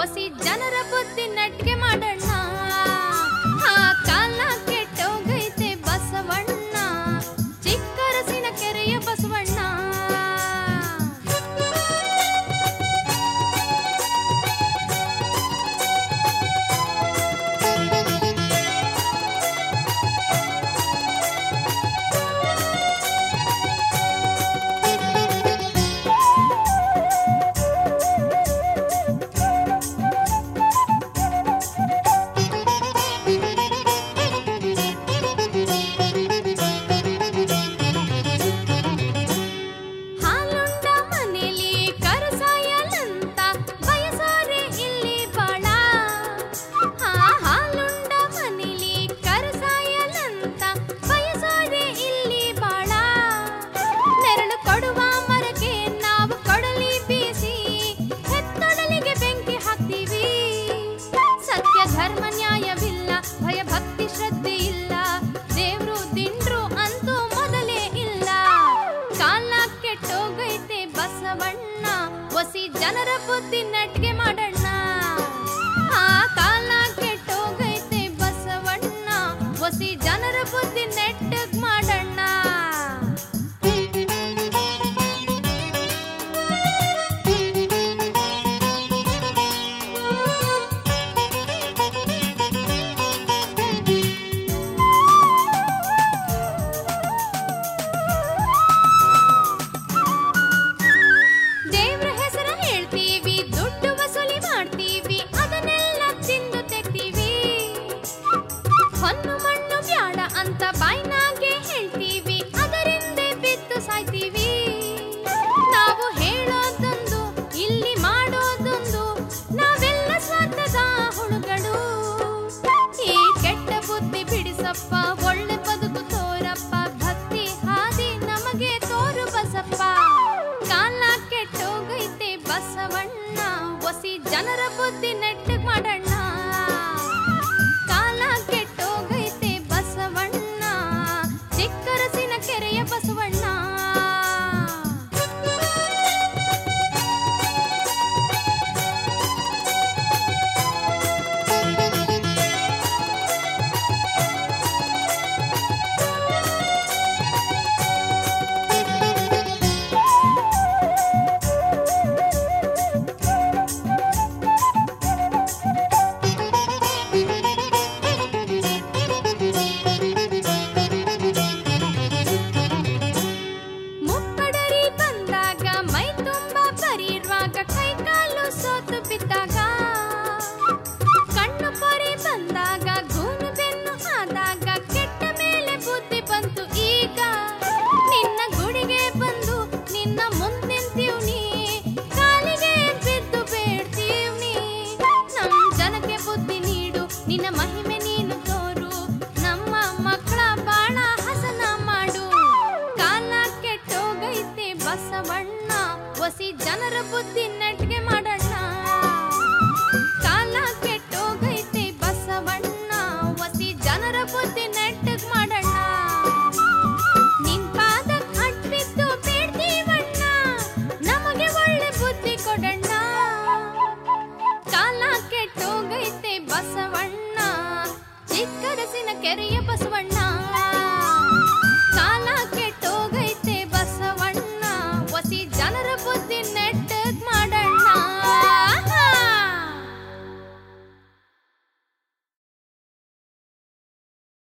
ಒಸಿ ಜನರ ಬುದ್ಧಿ ನಟ್ಗೆ ಮಾಡೋಣ. ಆ ಕಾಲ ಕೆಟ್ಟೋಗೈತೆ ಬಸವಣ್ಣ, ಚಿಕ್ಕರಸಿನ ಕೆರೆಯ ಬಸವಣ್ಣ. ಧರ್ಮ ನ್ಯಾಯವಿಲ್ಲ, ಭಯ ಭಕ್ತಿ ಶ್ರದ್ಧೆ ಇಲ್ಲ, ದೇವ್ರು ದಿಂಡ್ರು ಅಂತೂ ಮೊದಲೇ ಇಲ್ಲ. ಕಾಲ ಕೆಟ್ಟೋಗೈತೆ ಬಸವಣ್ಣ, ಒಸಿ ಜನರ ಬುದ್ಧಿ ನಟ್ಗೆ ಮಾಡೋಣ. ಆ ಕಾಲ ಕೆಟ್ಟೋಗೈತೆ ಬಸವಣ್ಣ, ಒಸಿ ಜನರ ಬುದ್ಧಿ ನೆಟ್ಟಗ್ ಮಾಡೋಣ. ಹೊನ್ನು ಮಣ್ಣು ಬ್ಯಾಡ ಅಂತ ಬಾಯ್ನಾಗೆ ಹೇಳ್ತೀವಿ, ಅದರಿಂದೆ ಬಿದ್ದು ಸಾಯ್ತೀವಿ. ನಾವು ಹೇಳೋದೊಂದು ಇಲ್ಲಿ ಮಾಡೋದೊಂದು, ನಾವೆಲ್ಲ ಸ್ವಾರ್ಥದ ಹುಳುಗಳು. ಈ ಕೆಟ್ಟ ಬುದ್ಧಿ ಬಿಡಿಸಪ್ಪ, ಒಳ್ಳೆ ಬದುಕು ತೋರಪ್ಪ, ಭಕ್ತಿ ಹಾದಿ ನಮಗೆ ತೋರು ಬಸಪ್ಪ. ಕಾಲ ಕೆಟ್ಟೋಗೈತೆ ಬಸವಣ್ಣ, ಒಸಿ ಜನರ ಬುದ್ಧಿ ನೆಟ್ಟಗ್ ಮಾಡೋಣ. ಕಾಲ ಕೆಟ್ಟೋಗೈತೆ ಬಸವಣ್ಣ, ಚಿಕ್ಕರಸಿನ ಕೆರೆಯ ಬಸವಣ್ಣ. ಮುಪ್ಪಡರಿ ಬಂದಾಗ, ಮೈ ತುಂಬ ಬರೀರುವಾಗ, ಕೈ ಕಾಲು ಸೋತು ಬಿದ್ದಾಗ, ಕಣ್ಣು ಪೊರೆ ಬಂದಾಗ, ಗೂನು ಬೆನ್ನು ಆದಾಗ, ಕೆಟ್ಟ ಮೇಲೆ ಬುದ್ಧಿ ಬಂತು ಈಗ. ನಿನ್ನ ಗುಡಿಗೆ ಬಂದು ನಿನ್ನ ಮುಂದೆ ನಿಂತೀವ್ನಿ, ಕಾಲಿಗೆ ಬಿದ್ದು ಬೇಡ್ತೀವ್ನಿ. ನಮ್ ಜನಕ್ಕೆ ಬುದ್ಧಿ ನೀಡು, ನಿನ್ನ ಮಹಿಮೆ ನೀನು ತೋರು, ನಮ್ಮ ಮಕ್ಕಳ ಬಾಳ ಹಸನ ಮಾಡು. ಕಾಲ ಕೆಟ್ಟೋಗೈತೆ ಬಸವಣ್ಣ, ಒಸಿ ಜನರ ಬುದ್ಧಿ